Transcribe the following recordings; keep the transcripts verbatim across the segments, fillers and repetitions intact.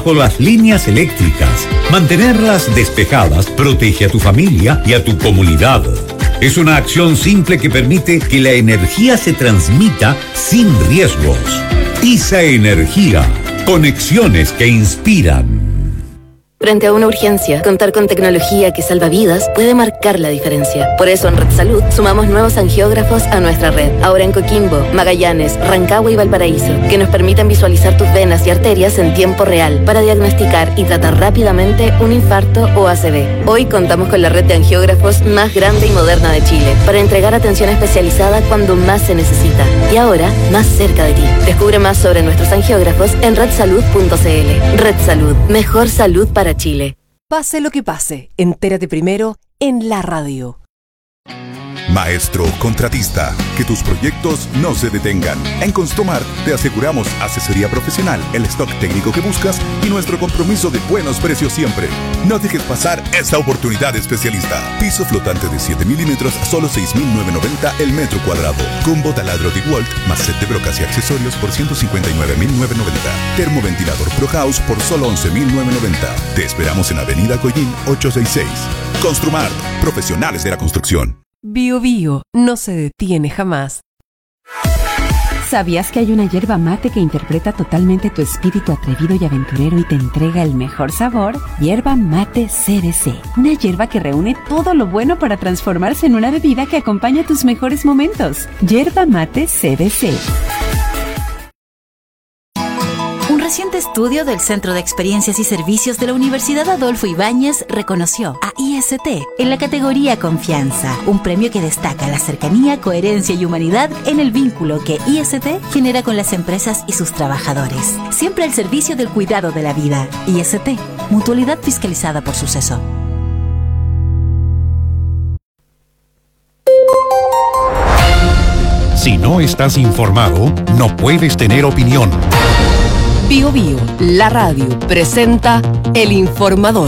bajo las líneas eléctricas. Mantenerlas despejadas protege a tu familia y a tu comunidad. Es una acción simple que permite que la energía se transmita sin riesgos. ISA Energía. Conexiones que inspiran. Frente a una urgencia, contar con tecnología que salva vidas puede marcar la diferencia. Por eso en Red Salud sumamos nuevos angiógrafos a nuestra red. Ahora en Coquimbo, Magallanes, Rancagua y Valparaíso, que nos permiten visualizar tus venas y arterias en tiempo real para diagnosticar y tratar rápidamente un infarto o A C V. Hoy contamos con la red de angiógrafos más grande y moderna de Chile para entregar atención especializada cuando más se necesita. Y ahora, más cerca de ti. Descubre más sobre nuestros angiógrafos en red salud punto c l. Red Salud. Mejor salud para Chile. Pase lo que pase, entérate primero en la radio. Maestro contratista, que tus proyectos no se detengan. En Construmart te aseguramos asesoría profesional, el stock técnico que buscas y nuestro compromiso de buenos precios siempre. No dejes pasar esta oportunidad especialista. Piso flotante de siete milímetros, solo seis mil novecientos noventa el metro cuadrado. Combo taladro DeWalt más set de brocas y accesorios por ciento cincuenta y nueve mil novecientos noventa. Termoventilador Pro House por solo once mil novecientos noventa. Te esperamos en Avenida Coyín ochocientos sesenta y seis. Construmart, profesionales de la construcción. Bio Bio no se detiene jamás. ¿Sabías que hay una yerba mate que interpreta totalmente tu espíritu atrevido y aventurero y te entrega el mejor sabor? Yerba Mate C B C. Una yerba que reúne todo lo bueno para transformarse en una bebida que acompaña tus mejores momentos. Yerba Mate C B C. Un reciente estudio del Centro de Experiencias y Servicios de la Universidad Adolfo Ibáñez reconoció a I S T en la categoría Confianza, un premio que destaca la cercanía, coherencia y humanidad en el vínculo que I S T genera con las empresas y sus trabajadores. Siempre al servicio del cuidado de la vida. I S T, mutualidad fiscalizada por Suceso. Si no estás informado, no puedes tener opinión. Bio Bio, la radio, presenta El Informador.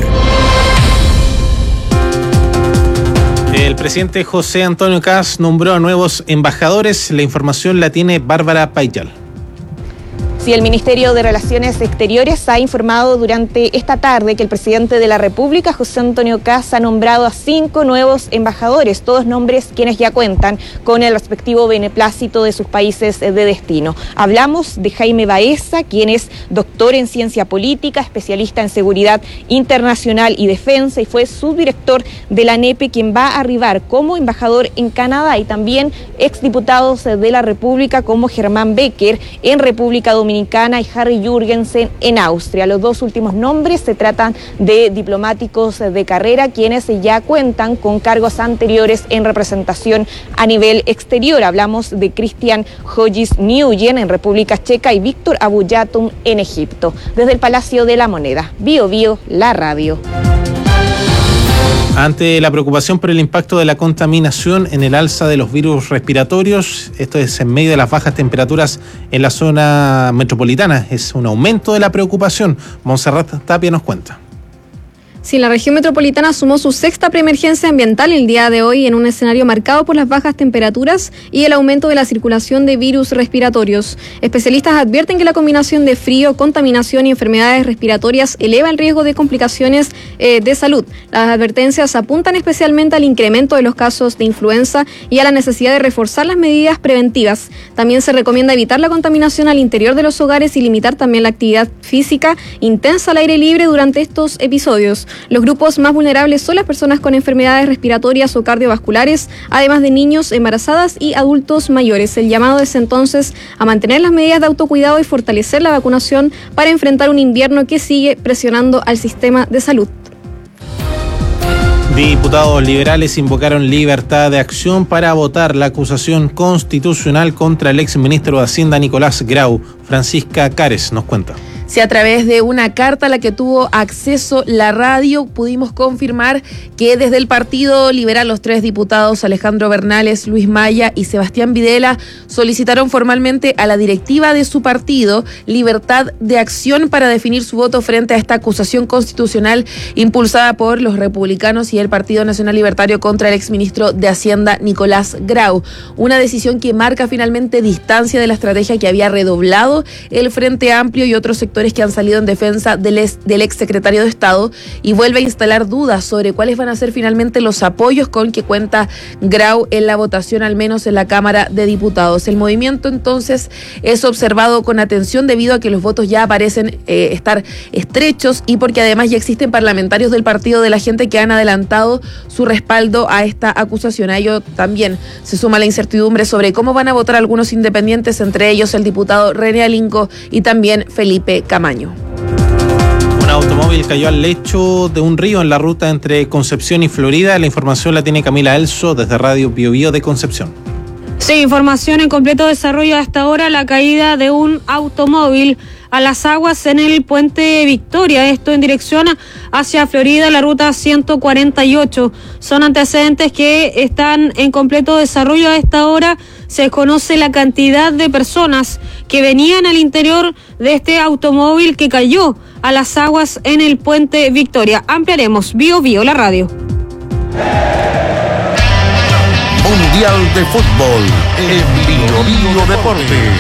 El presidente José Antonio Kast nombró a nuevos embajadores. La información la tiene Bárbara Payal. Sí, el Ministerio de Relaciones Exteriores ha informado durante esta tarde que el presidente de la República, José Antonio Kast, ha nombrado a cinco nuevos embajadores, todos nombres quienes ya cuentan con el respectivo beneplácito de sus países de destino. Hablamos de Jaime Baeza, quien es doctor en ciencia política, especialista en seguridad internacional y defensa, y fue subdirector de la NEPE, quien va a arribar como embajador en Canadá, y también exdiputados de la República como Germán Becker en República Dominicana y Harry Jürgensen en Austria. Los dos últimos nombres se tratan de diplomáticos de carrera, quienes ya cuentan con cargos anteriores en representación a nivel exterior. Hablamos de Christian Hodges Nguyen en República Checa y Víctor Abuyatum en Egipto. Desde el Palacio de la Moneda, Bio Bio, la radio. Ante la preocupación por el impacto de la contaminación en el alza de los virus respiratorios, esto es en medio de las bajas temperaturas en la zona metropolitana, es un aumento de la preocupación. Montserrat Tapia nos cuenta. Sí, la región metropolitana sumó su sexta preemergencia ambiental el día de hoy en un escenario marcado por las bajas temperaturas y el aumento de la circulación de virus respiratorios. Especialistas advierten que la combinación de frío, contaminación y enfermedades respiratorias eleva el riesgo de complicaciones eh, de salud. Las advertencias apuntan especialmente al incremento de los casos de influenza y a la necesidad de reforzar las medidas preventivas. También se recomienda evitar la contaminación al interior de los hogares y limitar también la actividad física intensa al aire libre durante estos episodios. Los grupos más vulnerables son las personas con enfermedades respiratorias o cardiovasculares, además de niños, embarazadas y adultos mayores. El llamado es entonces a mantener las medidas de autocuidado y fortalecer la vacunación para enfrentar un invierno que sigue presionando al sistema de salud. Diputados liberales invocaron libertad de acción para votar la acusación constitucional contra el exministro de Hacienda Nicolás Grau. Francisca Cares nos cuenta. Si a través de una carta a la que tuvo acceso la radio pudimos confirmar que desde el Partido Liberal los tres diputados Alejandro Bernales, Luis Maya y Sebastián Videla solicitaron formalmente a la directiva de su partido libertad de acción para definir su voto frente a esta acusación constitucional impulsada por los republicanos y el Partido Nacional Libertario contra el exministro de Hacienda Nicolás Grau. Una decisión que marca finalmente distancia de la estrategia que había redoblado el Frente Amplio y otros sectores sectores que han salido en defensa del ex, del ex secretario de Estado y vuelve a instalar dudas sobre cuáles van a ser finalmente los apoyos con que cuenta Grau en la votación, al menos en la Cámara de Diputados. El movimiento entonces es observado con atención debido a que los votos ya parecen eh, estar estrechos y porque además ya existen parlamentarios del Partido de la Gente que han adelantado su respaldo a esta acusación. A ello también se suma la incertidumbre sobre cómo van a votar algunos independientes, entre ellos el diputado René Alinco y también Felipe Camaño. Un automóvil cayó al lecho de un río en la ruta entre Concepción y Florida. La información la tiene Camila Elso desde Radio Bio Bio de Concepción. Sí, información en completo desarrollo hasta ahora, la caída de un automóvil a las aguas en el puente Victoria, esto en dirección hacia Florida, la ruta ciento cuarenta y ocho. Son antecedentes que están en completo desarrollo a esta hora. Se desconoce la cantidad de personas que venían al interior de este automóvil que cayó a las aguas en el puente Victoria. Ampliaremos. Bio Bio, la radio. Mundial de Fútbol en Bio Bio Deportes.